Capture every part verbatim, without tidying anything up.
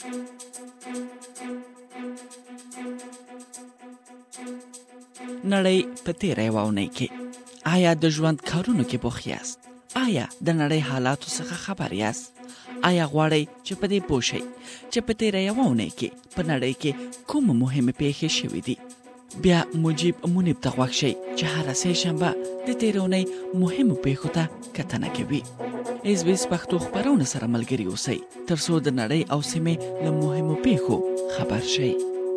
نړۍ په تیره یوه اونۍ کې آیا د ژوند کارونو کې بوخت یاست؟ آیا د نړۍ حالاتو څخه خبر یاست؟ آیا غواړئ چې په دې پوه شئ چې په تیره یوه اونۍ کې په نړۍ کې کومه مهمې پیښې شوې دي؟ بیا مجیب منیب ته غوږ شئ چې هره سه شنبه د تیرې اونۍ مهمو پیښو ته کتنه کوي. اس بي اس پښتو خبرونه سره ملګري اوسئ ترڅو د نړۍ او سیمې له مهمو پیښو خبر شئ.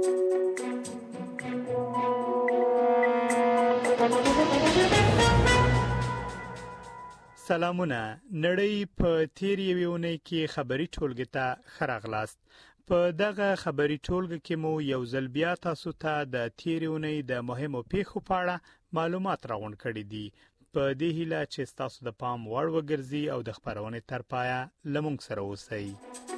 سلامونه. نړۍ په تیر یوې اونۍ کې خبري ټولګې ته ښه راغلاست. په دغه خبري ټولګه کې مو یو ځل بیا تاسو ته د تیرې اونۍ د مهمو پیښو په اړه معلومات راغونډ کړي دي. په دې هیله چې تاسو د پام وړ وګرځي او د خبرونې تر پایه لمونږ سره اوسئ.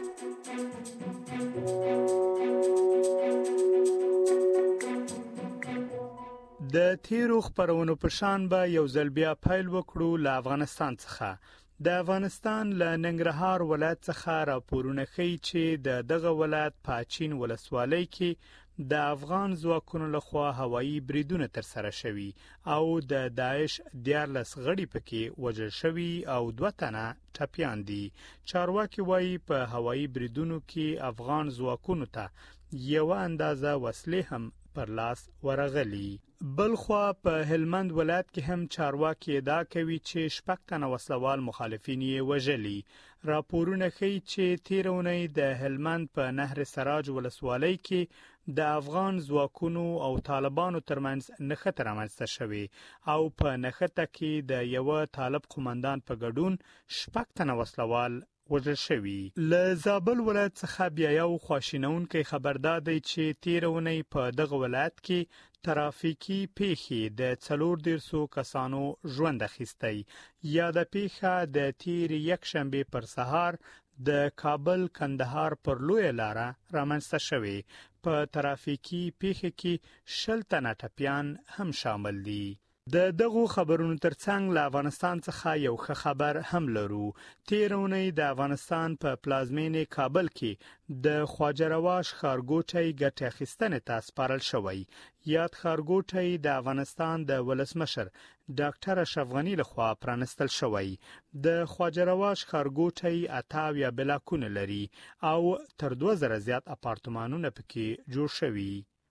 د تیرو خبرونو په شان به یو ځل بیا پیل وکړو له افغانستان څخه. د افغانستان له ننګرهار ولایت څخه راپورونه ښیي چې د دغه ولایت په چین ولسوالۍ کې د افغان ځواکونو لخوا هوایي بریدونه ترسره شوي او د داعش دیارلس غړي پکې وژل شوي او دوه تنه ټپیان دي. چارواکي وایي په هوایي بریدونو کې افغان ځواکونو ته یوه اندازه وسلې هم پر لاس ورغلي. بلخوا په هلمند ولایت کې هم چارواکي ادعا کوي چې شپږ تنه وسلوال مخالفین یې وژلي. راپورونه ښیي چې تیر اونۍ د هلمند په نهر سراج ولسوالۍ کې د افغان ځواکونو او طالبانو ترمنځ نښته رامنځته شوې او په نښته کې د یوه طالب قومندان په ګډون شپږ تنه وسلوال وژل شوي. له زابل ولایت څخه بیا یو خواشینونکی خبردار دی چې تیر اونۍ په دغه ولایت کې ترافیکي پیښې د څلور دیرشو کسانو ژوند اخیستی. یاده پیښه د تیر یکشنبه پر سهار د کابل کندهار پر لویه لاره رامنځته شوې. په ترافیکي پیښه کې شل تنه ټپیان هم شامل دي. د دغو خبرونو ترڅنګ له افغانستان څخه یو ښه خبر هم لرو. تیر اونۍ د افغانستان په پلازمینې کابل کې د خواجه رواش ښارګوټی ګټې اخیستنې ته سپارل شوی. یاد ښارګوټی د افغانستان د ولسمشر ډاکټر اشرف غني لخوا پرانستل شوی. د خواجه رواش ښارګوټی اته اویا بلاکونه لري او تر دوه زره زیات اپارتمانونه پکې جوړ شوي.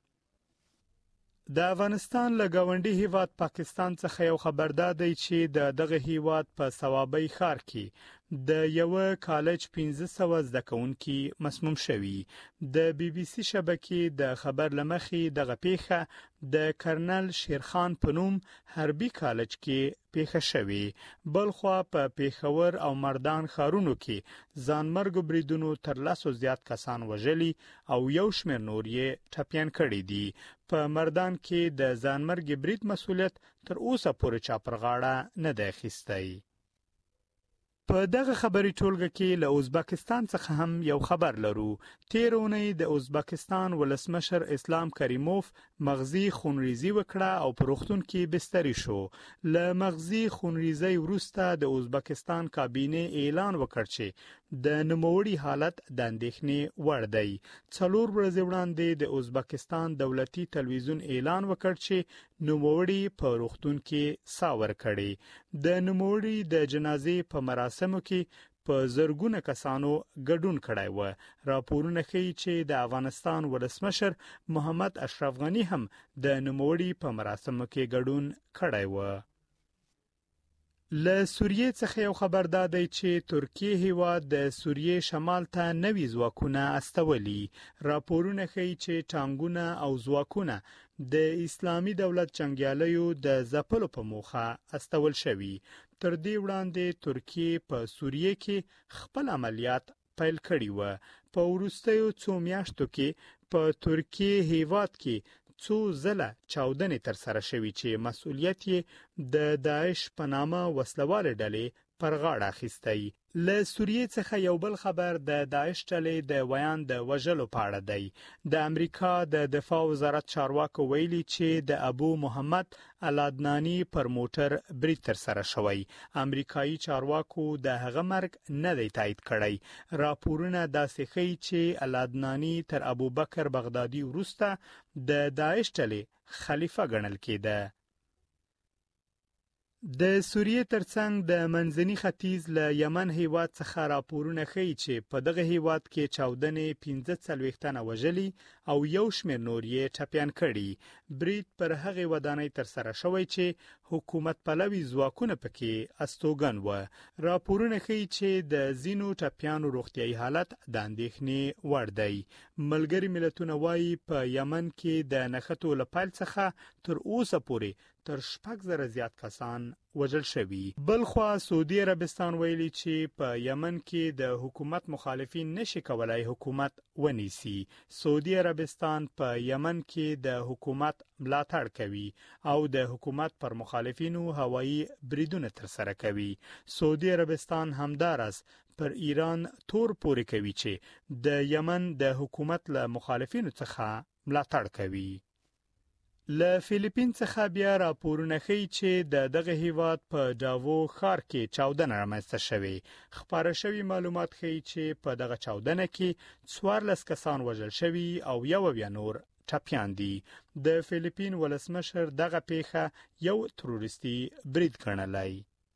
د افغانستان له ګاونډي هیواد پاکستان څخه یو خبردار دی چې د دغه هیواد په صوابۍ ښار کې د یوه کالج پنځه سوه زده کوونکي مسموم شوي. د بي بي سي شبکې د خبر لمخې دغه پیښه د کرنل شیرخان په نوم حربي کالج کې پیښه شوې. بلخوا په پیښور او مردان ښارونو کې ځانمرګو بریدونو تر لسو زیات کسان وژلي او یو شمېر نور یې ټپیان کړي دي. په مردان کې د ځانمرګ برید مسؤلیت تر اوسه پورې چا پر غاړه نه دی اخیستی. په دغه خبري ټولګه کې له ازبکستان څخه هم یو خبر لرو. تیر اونۍ د ازبکستان ولسمشر اسلام کریموف مغزي خونریزي وکړه او په روغتون کې بستري شو. له مغزي خونریزي وروسته د ازبکستان کابینه اعلان وکړ چې د نوموړي حالت د اندېښنې وړ دی. څلور ورځې وړاندې د ازبکستان دولتي تلویزیون اعلان وکړ چې نوموړي په روغتون کې ساه ورکړې. د نوموړي د جنازې په مراسمو کې په زرګونه کسانو ګډون کړی و. راپورونه ښیي چې د افغانستان ولسمشر محمد اشرف غني هم د نوموړي په مراسمو کې ګډون کړی و. له سوریې څخه یو خبردار دی چې ترکیه هیواد د سوریې شمال ته نوي ځواکونه استولي. راپورونه ښیي چې ټانګونه او ځواکونه د اسلامي دولت جنګیالیو د ځپلو په موخه استول شوي. تر دې وړاندې ترکیه په سوریې کې خپل عملیات پیل کړي و. په وروستیو څو میاشتو کې په ترکیه هیواد کې څو ځله چاودنې تر سره شوي چې مسؤلیت یې د داعش په نامه وسلواله ډلې پر غاړه اخیستی. له سوریې څخه یو بل خبر د داعش ډلې د ویان د وژلو په اړه دی. د امریکا د دفاع وزارت چارواکو ویلي چې د ابو محمد العدنانی پر موټر برید ترسره شوی. امریکایي چارواکو د هغه مرګ نه دی تایید کړی. راپورونه داسې ښیي چې العدنانی تر ابوبکر بغدادي وروسته د داعش ډلې خلیفه ګڼل کېده. د سوریې ترڅنګ د منځني ختیځ له یمن هیواد څخه راپورونه ښیي چې په دغه هیواد کې چاودنې پنځه څلوېښت تنه وژلي او یو شمېر نور یې ټپیان کړي. برید پر هغې ودانۍ ترسره شوی چې حکومت پلوي ځواکونه پکې استوګن و. راپورونه ښیي چې د ځینو ټپیانو روغتیايي حالت د اندېښنې وړ دی. ملګري ملتونه وایي په یمن کې د نښتو له پیل څخه تر اوسه پورې تر شپږ زره زیات کسان وژل شوي. بلخوا سعودي عربستان ویلي چې په یمن کې د حکومت مخالفین نشي کولای حکومت ونیسي. سعودي عربستان په یمن کې د حکومت ملاتړ کوي او د حکومت پر مخالفینو هوایي بریدونه ترسره کوي. سعودي عربستان همدارس پر ایران تور پورې کوي چې د یمن د حکومت له مخالفینو څخه ملاتړ کوي. له فلیپین څخه بیا راپورونه ښیي چې د دغه هیواد په ډاوو ښار کې چاودنه رامنځته شوې. خپاره شوي معلومات ښیي چې په دغه چاودنه کې څوارلس کسان وژل شوي او یو اویا نور ټپیان دي. د فلیپین ولسمشر دغه پیښه یو تروریستي برید ګڼلی.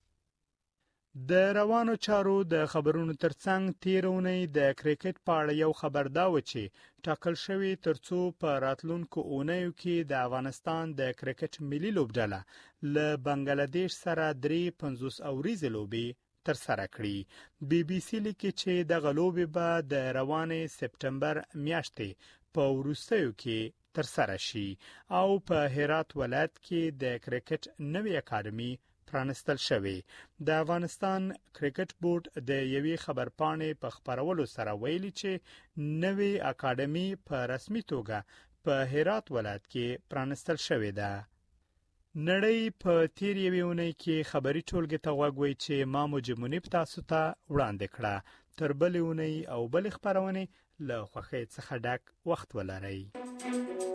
د روانو چارو د خبرونو ترڅنګ تیر اونۍ د کرکټ په اړه یو خبر دا و چې ټاکل شوی ترڅو په راتلونکو اونیو کې د افغانستان د کرکټ ملي لوبډله له بنگلاديش سره درې پنځوس اوریزې لوبې ترسره کړي. بي بي سي لیکي چې دغه لوبې به د روانې سپټمبر میاشتې په وروستیو کې ترسره شي او په هرات ولایت کې د کرکټ نوې اکاډمي پرانستل شوی. د افغانستان کرکټ بورډ د یوې خبرپاڼې په خبرولو سره ویلي چې نوې اکاډمي په رسمي توګه په هرات ولایت کې پرانستل شوې ده. نړۍ په تیر یوې اونۍ کې خبري ټولګې ته غوږ وی چې ما مجمونی په تاسو ته وړاندې کړه. تر بلې اونۍ او بلې خبرونه له خوښۍ څخه ډک وخت ولرئ.